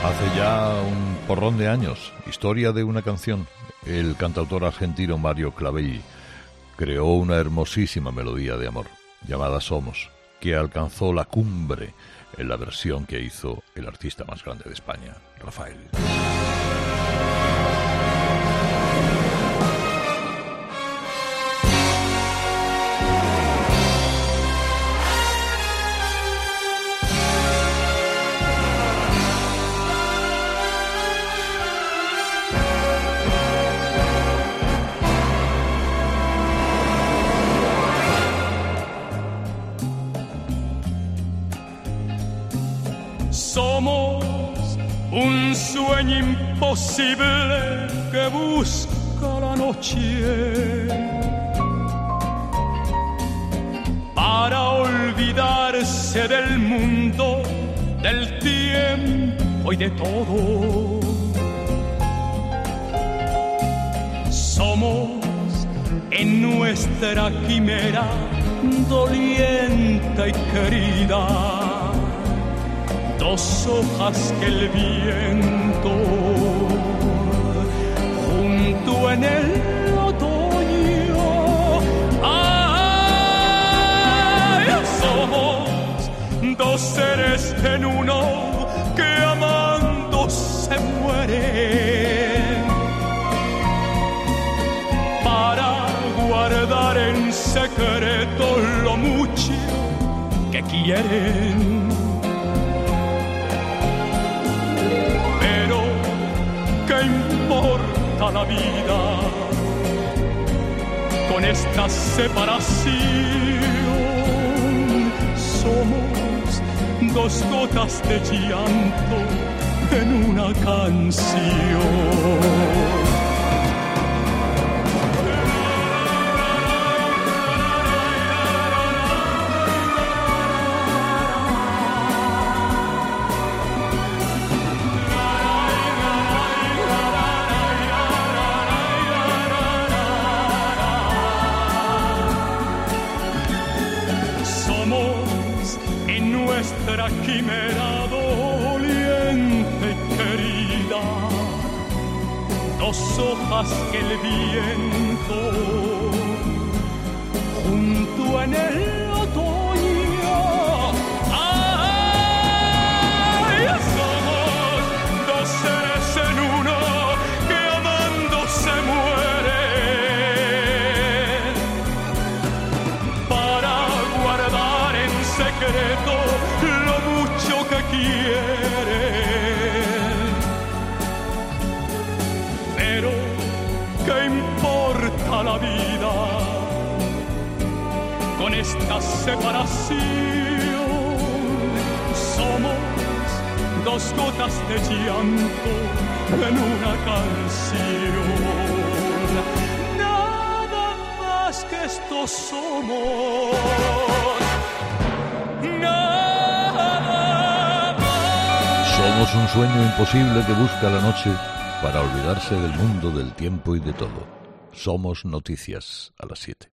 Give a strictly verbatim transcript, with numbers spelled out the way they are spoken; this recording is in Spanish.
Hace ya un porrón de años, historia de una canción, el cantautor argentino Mario Clavelli creó una hermosísima melodía de amor llamada Somos, que alcanzó la cumbre en la versión que hizo el artista más grande de España, Rafael. Somos un sueño imposible que busca la noche para olvidarse del mundo, del tiempo y de todo. Somos en nuestra quimera doliente y querida dos hojas que el viento junto en el otoño. ¡Ay! Somos dos seres en uno que amando se mueren para guardar en secreto lo mucho que quieren. ¿Qué importa la vida con esta separación? Somos dos gotas de llanto en una canción. Nuestra quimera doliente y querida, dos hojas que el viento junto en el otoño. ¡Ay! Somos dos seres en uno que amando se mueren para guardar en secreto lo mucho que quieren. Pero ¿qué importa la vida con esta separación? Somos dos gotas de llanto en una canción. Nada más que esto somos. Somos un sueño imposible que busca la noche para olvidarse del mundo, del tiempo y de todo. Somos noticias a las siete.